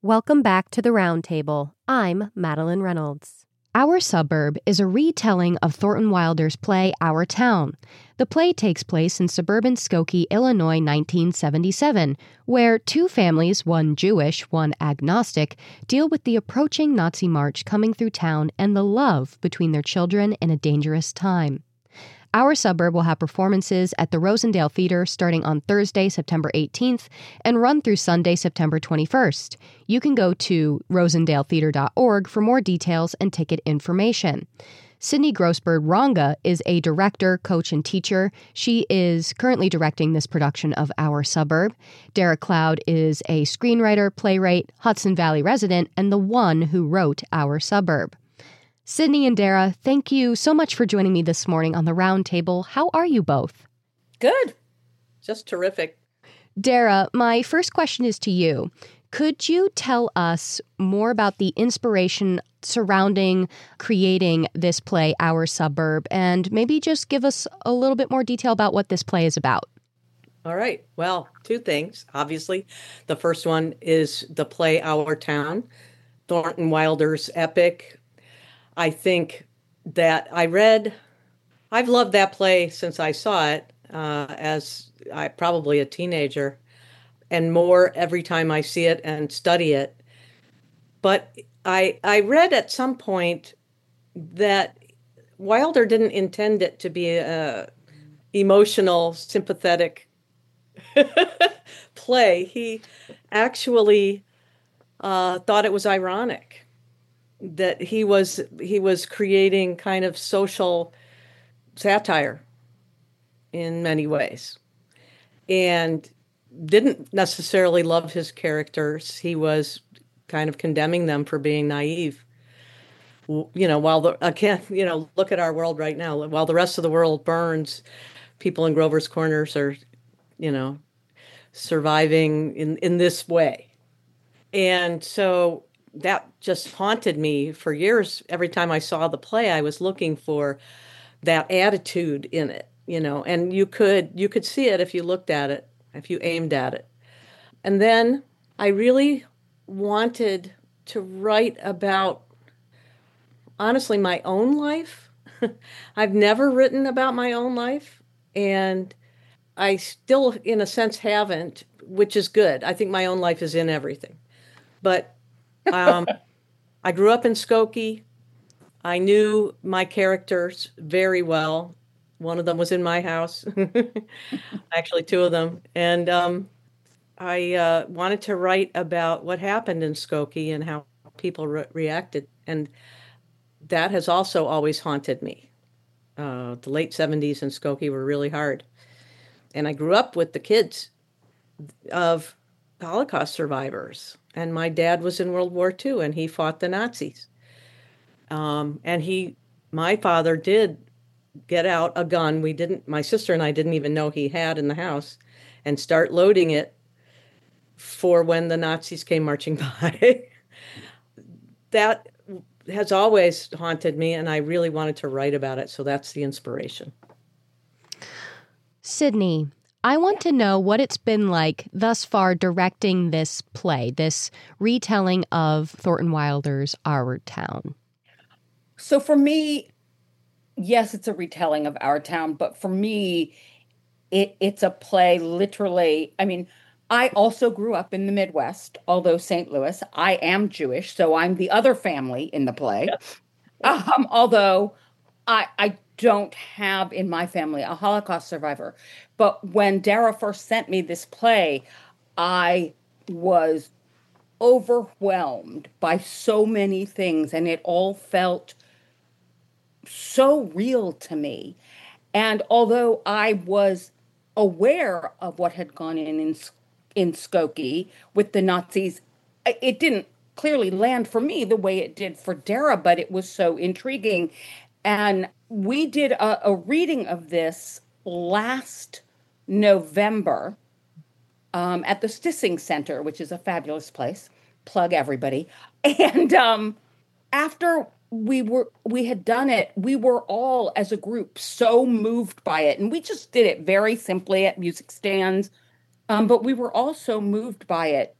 Welcome back to the Roundtable. I'm Madeline Reynolds. Our Suburb is a retelling of Thornton Wilder's play Our Town. The play takes place in suburban Skokie, Illinois, 1977, where two families, one Jewish, one agnostic, deal with the approaching Nazi march coming through town and the love between their children in a dangerous time. Our Suburb will have performances at the Rosendale Theater starting on Thursday, September 18th, and run through Sunday, September 21st. You can go to rosendaletheater.org for more details and ticket information. Sydney Grossberg Ronga is a director, coach, and teacher. She is currently directing this production of Our Suburb. Dara Cloud is a screenwriter, playwright, Hudson Valley resident, and the one who wrote Our Suburb. Sydney and Dara, thank you so much for joining me this morning on the Roundtable. How are you both? Good. Just terrific. Dara, my first question is to you. Could you tell us more about the inspiration surrounding creating this play, Our Suburb, and maybe just give us a little bit more detail about what this play is about? All right. Well, two things. Obviously, the first one is the play Our Town, Thornton Wilder's epic. I think that I've loved that play since I saw it as probably a teenager, and more every time I see it and study it. But I read at some point that Wilder didn't intend it to be a emotional, sympathetic play. He actually thought it was ironic that he was creating kind of social satire in many ways, and didn't necessarily love his characters. He was kind of condemning them for being naive. Look at our world right now. While the rest of the world burns, people in Grover's Corners are, surviving in this way. And so that just haunted me for years. Every time I saw the play, I was looking for that attitude in it, and you could see it if you looked at it, if you aimed at it. And then I really wanted to write about, honestly, my own life. I've never written about my own life, and I still, in a sense, haven't, which is good. I think my own life is in everything. But I grew up in Skokie. I knew my characters very well. One of them was in my house, actually two of them. And I wanted to write about what happened in Skokie and how people reacted. And that has also always haunted me. The late 70s in Skokie were really hard. And I grew up with the kids of Holocaust survivors. And my dad was in World War II, and he fought the Nazis. My father did get out a gun. My sister and I didn't even know he had in the house, and start loading it for when the Nazis came marching by. That has always haunted me, and I really wanted to write about it. So that's the inspiration. Sydney, I want to know what it's been like thus far directing this play, this retelling of Thornton Wilder's Our Town. So for me, yes, it's a retelling of Our Town, but for me, it's a play literally. I mean, I also grew up in the Midwest, although St. Louis. I am Jewish, so I'm the other family in the play. Yes. Although I don't have in my family a Holocaust survivor. But when Dara first sent me this play, I was overwhelmed by so many things, and it all felt so real to me. And although I was aware of what had gone in Skokie with the Nazis, it didn't clearly land for me the way it did for Dara, but it was so intriguing. And we did a reading of this last November at the Stissing Center, which is a fabulous place. Plug everybody. And after we had done it, we were all as a group so moved by it. And we just did it very simply at music stands. But we were all so moved by it that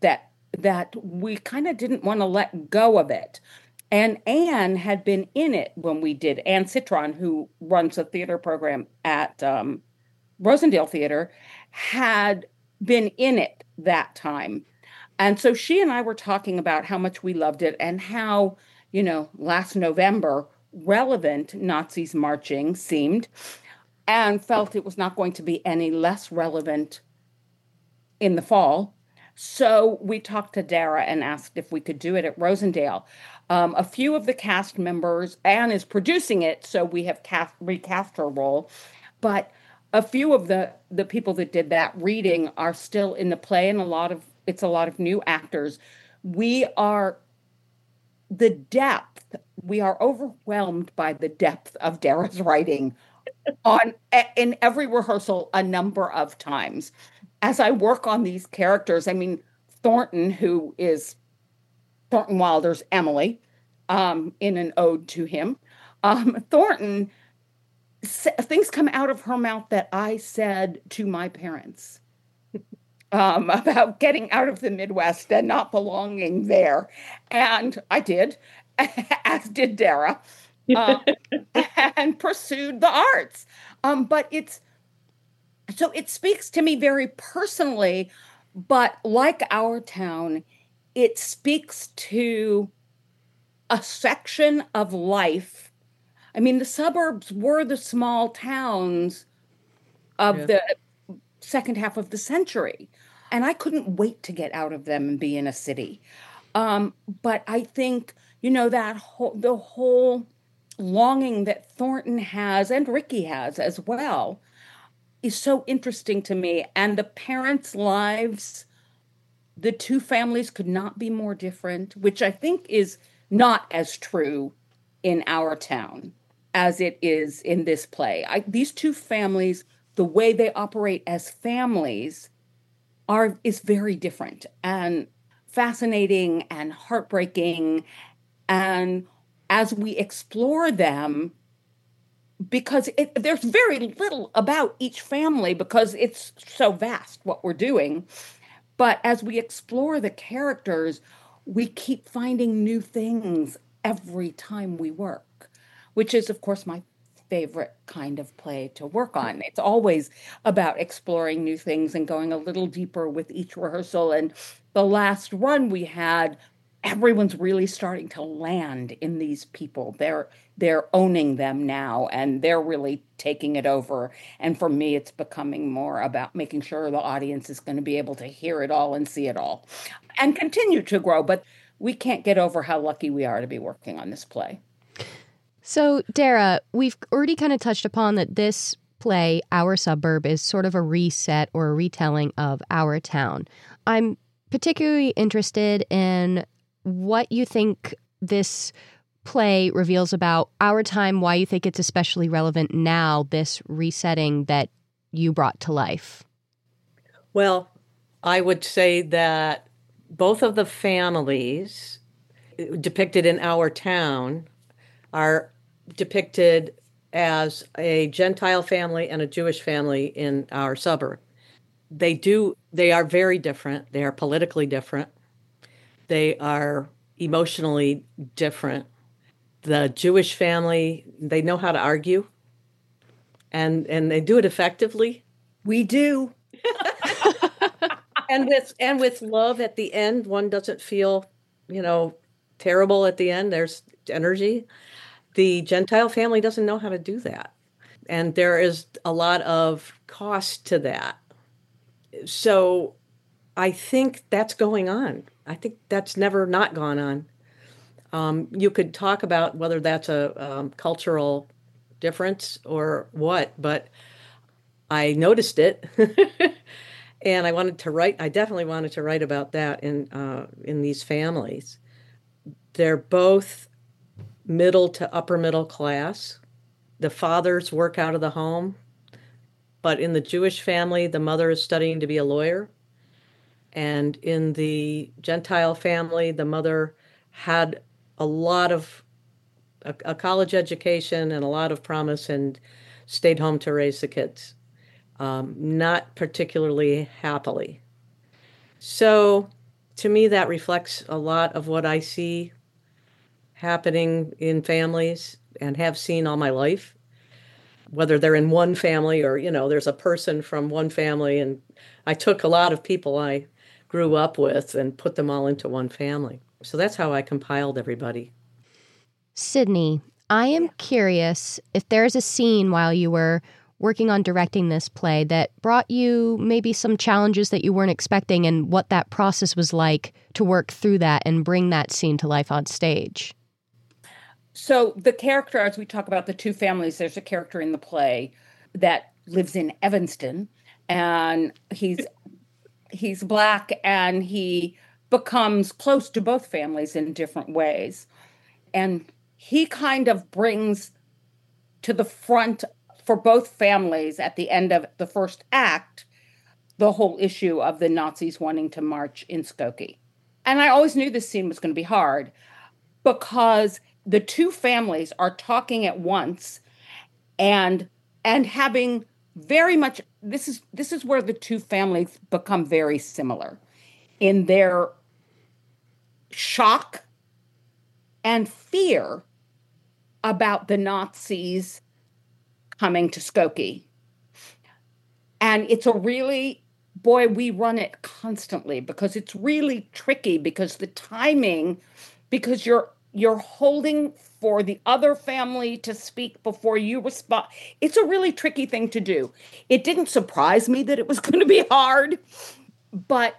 that we kind of didn't want to let go of it. And Anne had been in it when we did. Anne Citron, who runs a theater program at Rosendale Theater, had been in it that time. And so she and I were talking about how much we loved it and how, last November, relevant Nazis marching seemed, and felt it was not going to be any less relevant in the fall. So we talked to Dara and asked if we could do it at Rosendale. A few of the cast members, Anne is producing it, so we have recast her role, but a few of the people that did that reading are still in the play, and it's a lot of new actors. We are overwhelmed by the depth of Dara's writing in every rehearsal a number of times. As I work on these characters, I mean, Thornton, who is Thornton Wilder's Emily, in an ode to him, Thornton, things come out of her mouth that I said to my parents about getting out of the Midwest and not belonging there. And I did, as did Dara, and pursued the arts. But it speaks to me very personally, but like Our Town, it speaks to a section of life. I mean, the suburbs were the small towns of the second half of the century, and I couldn't wait to get out of them and be in a city. But I think, the whole longing that Thornton has and Ricky has as well is so interesting to me. And the parents' lives, the two families could not be more different, which I think is not as true in Our Town as it is in this play. These two families, the way they operate as families is very different and fascinating and heartbreaking. And as we explore them, because there's very little about each family because it's so vast what we're doing. But as we explore the characters, we keep finding new things every time we work, which is, of course, my favorite kind of play to work on. It's always about exploring new things and going a little deeper with each rehearsal. And the last run we had, everyone's really starting to land in these people. They're owning them now, and they're really taking it over. And for me, it's becoming more about making sure the audience is going to be able to hear it all and see it all and continue to grow. But we can't get over how lucky we are to be working on this play. So, Dara, we've already kind of touched upon that this play, Our Suburb, is sort of a reset or a retelling of Our Town. I'm particularly interested in what you think this play reveals about our time, why you think it's especially relevant now, this resetting that you brought to life. Well, I would say that both of the families depicted in Our Town are depicted as a Gentile family and a Jewish family in Our Suburb. They are very different. They are politically different. They are emotionally different. The Jewish family, they know how to argue, and they do it effectively. We do. and with love at the end. One doesn't feel, terrible at the end. There's energy. The Gentile family doesn't know how to do that. And there is a lot of cost to that. So I think that's going on. I think that's never not gone on. You could talk about whether that's a cultural difference or what, but I noticed it. And I definitely wanted to write about that in these families. They're both middle to upper middle class. The fathers work out of the home, but in the Jewish family, the mother is studying to be a lawyer. And in the Gentile family, the mother had a college education and a lot of promise and stayed home to raise the kids, not particularly happily. So To me, that reflects a lot of what I see happening in families and have seen all my life, whether they're in one family or, there's a person from one family. And I took a lot of people I grew up with and put them all into one family. So that's how I compiled everybody. Sydney, I am curious if there's a scene while you were working on directing this play that brought you maybe some challenges that you weren't expecting, and what that process was like to work through that and bring that scene to life on stage. So the character, as we talk about the two families, there's a character in the play that lives in Evanston, and he's Black, and he becomes close to both families in different ways. And he kind of brings to the front for both families at the end of the first act the whole issue of the Nazis wanting to march in Skokie. And I always knew this scene was going to be hard because the two families are talking at once and having very much, this is where the two families become very similar in their shock and fear about the Nazis coming to Skokie. And it's a really, boy, we run it constantly because it's really tricky because the timing, because you're holding for the other family to speak before you respond. It's a really tricky thing to do. It didn't surprise me that it was going to be hard, but,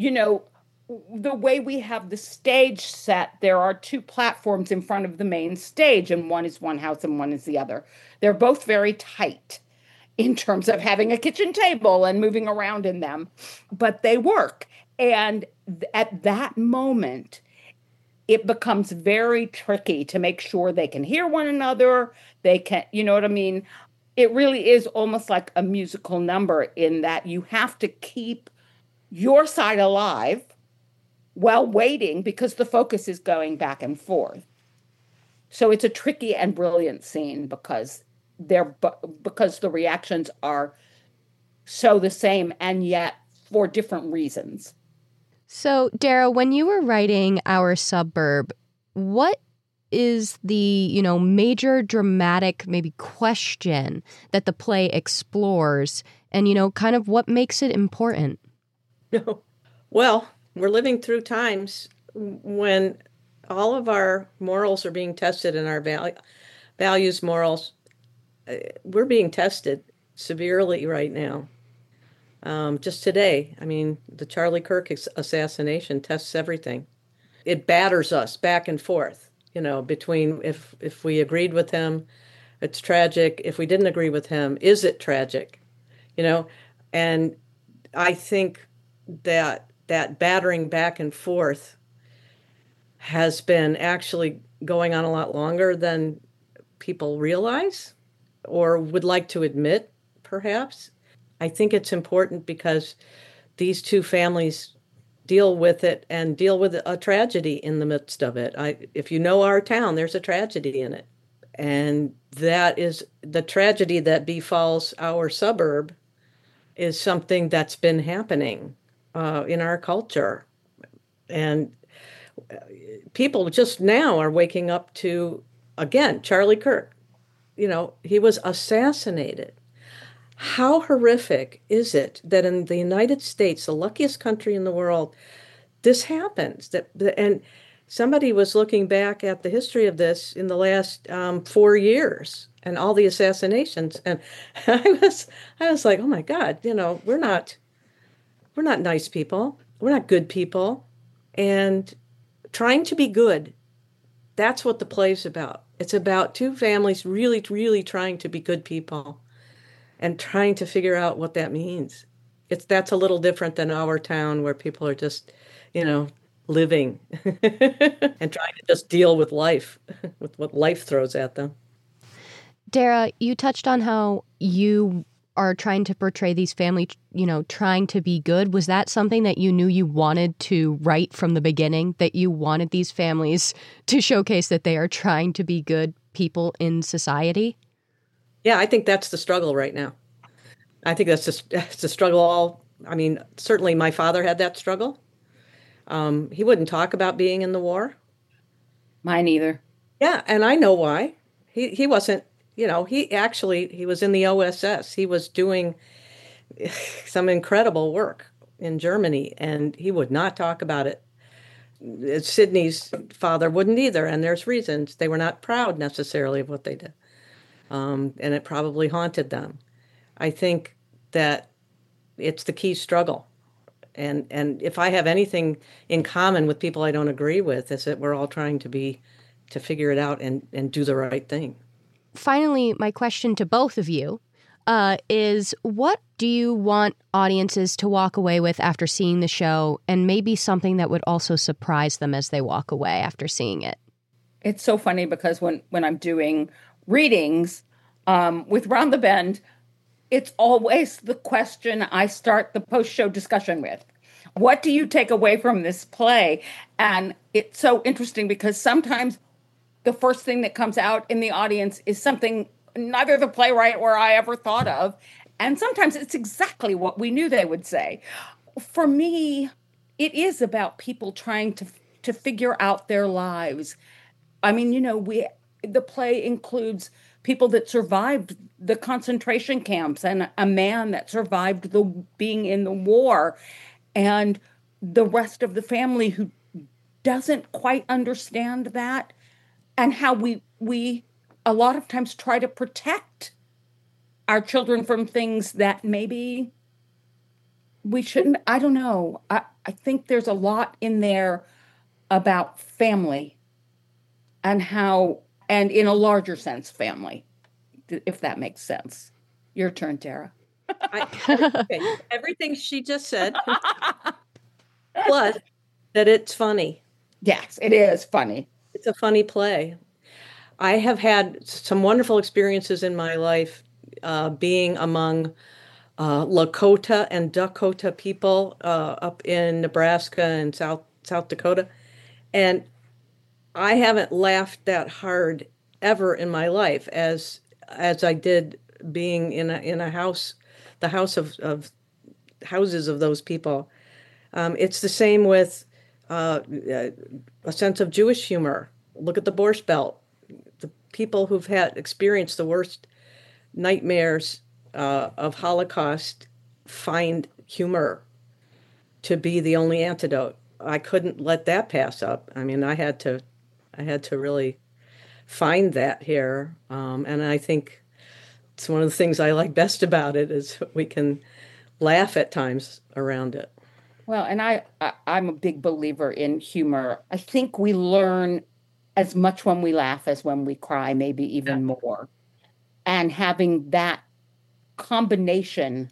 the way we have the stage set, there are two platforms in front of the main stage, and one is one house and one is the other. They're both very tight in terms of having a kitchen table and moving around in them, but they work. And at that moment, it becomes very tricky to make sure they can hear one another. They can, you know what I mean? It really is almost like a musical number in that you have to keep your side alive while waiting because the focus is going back and forth. So it's a tricky and brilliant scene because the reactions are so the same and yet for different reasons. So, Dara, when you were writing Our Suburb, what is the, major dramatic maybe question that the play explores and, kind of what makes it important? Well, we're living through times when all of our morals are being tested and our values, morals, we're being tested severely right now. Just today, the Charlie Kirk assassination tests everything. It batters us back and forth, between if we agreed with him, it's tragic. If we didn't agree with him, is it tragic? And I think that battering back and forth has been actually going on a lot longer than people realize or would like to admit, perhaps. I think it's important because these two families deal with it and deal with a tragedy in the midst of it. If you know our town, there's a tragedy in it. And that is the tragedy that befalls our suburb is something that's been happening in our culture. And people just now are waking up to, again, Charlie Kirk. He was assassinated. How horrific is it that in the United States, the luckiest country in the world, this happens? And somebody was looking back at the history of this in the last 4 years and all the assassinations. And I was like, oh my God, we're not nice people. We're not good people. And trying to be good, that's what the play's about. It's about two families really, really trying to be good people and trying to figure out what that means. That's a little different than our town where people are just, living and trying to just deal with life, with what life throws at them. Dara, you touched on how you are trying to portray these families, trying to be good. Was that something that you knew you wanted to write from the beginning, that you wanted these families to showcase that they are trying to be good people in society? Yeah, I think that's the struggle right now. I think that's the struggle certainly my father had that struggle. He wouldn't talk about being in the war. Mine either. Yeah, and I know why. He wasn't, he was in the OSS. He was doing some incredible work in Germany, and he would not talk about it. Sydney's father wouldn't either, and there's reasons. They were not proud necessarily of what they did, and it probably haunted them. I think that it's the key struggle. And if I have anything in common with people I don't agree with, is that we're all trying to figure it out and do the right thing. Finally, my question to both of you is, what do you want audiences to walk away with after seeing the show, and maybe something that would also surprise them as they walk away after seeing it? It's so funny because when I'm doing readings with Round the Bend, it's always the question I start the post-show discussion with. What do you take away from this play? And it's so interesting because sometimes the first thing that comes out in the audience is something neither the playwright or I ever thought of. And sometimes it's exactly what we knew they would say. For me, it is about people trying to figure out their lives. I mean, the play includes people that survived the concentration camps and a man that survived being in the war, and the rest of the family who doesn't quite understand that, and how we a lot of times try to protect our children from things that maybe we shouldn't. I don't know. I think there's a lot in there about family and how, and in a larger sense, family, if that makes sense. Your turn, Tara. Everything she just said, plus that it's funny. Yes, it is funny. It's a funny play. I have had some wonderful experiences in my life being among Lakota and Dakota people up in Nebraska and South Dakota. And I haven't laughed that hard ever in my life as I did being in a house, the house of houses of those people. It's the same with a sense of Jewish humor. Look at the Borscht Belt. The people who've experienced the worst nightmares of Holocaust find humor to be the only antidote. I couldn't let that pass up. I mean, I had to really find that here, and I think it's one of the things I like best about it is we can laugh at times around it. Well, and I'm a big believer in humor. I think we learn as much when we laugh as when we cry, maybe even more. And having that combination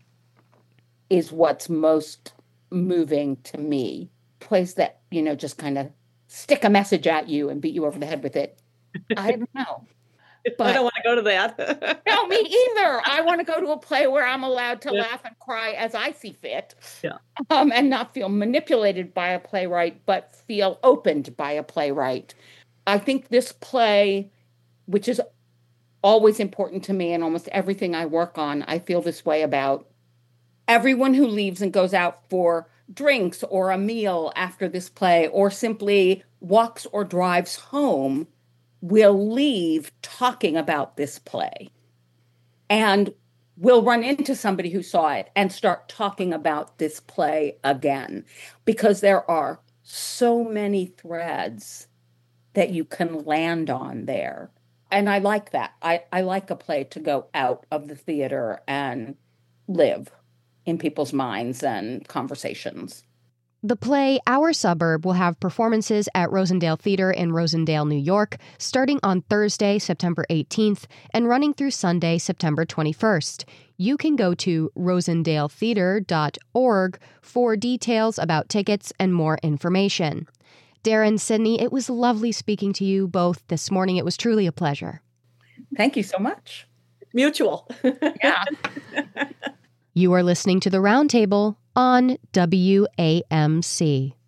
is what's most moving to me. Plays that, just kind of stick a message at you and beat you over the head with it. I don't know. But I don't want to go to that. No, me either. I want to go to a play where I'm allowed to laugh and cry as I see fit. Yeah. And not feel manipulated by a playwright, but feel opened by a playwright. I think this play, which is always important to me in almost everything I work on, I feel this way about everyone who leaves and goes out for drinks or a meal after this play, or simply walks or drives home, will leave talking about this play and will run into somebody who saw it and start talking about this play again, because there are so many threads that you can land on there. And I like that. I like a play to go out of the theater and live in people's minds and conversations. The play Our Suburb will have performances at Rosendale Theater in Rosendale, New York, starting on Thursday, September 18th, and running through Sunday, September 21st. You can go to rosendaletheater.org for details about tickets and more information. Darren, Sydney, it was lovely speaking to you both this morning. It was truly a pleasure. Thank you so much. Mutual. Yeah. You are listening to The Roundtable on WAMC.